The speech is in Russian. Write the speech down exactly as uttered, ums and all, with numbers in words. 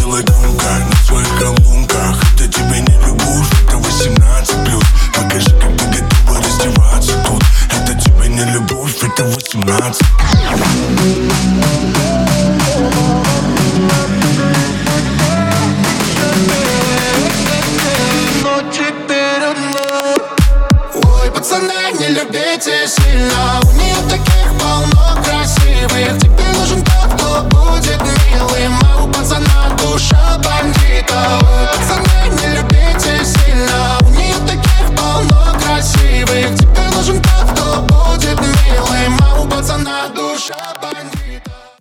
делай громко на своих колонках. Это тебе не любовь, это восемнадцать плюс. Покажи, как ты готова раздеваться тут. Это тебе не любовь, это восемнадцать. Ой, пацаны, не любите сильно. У нее таких полно красивых. Тебе нужен тот, кто будет милым. А у пацана душа бандита.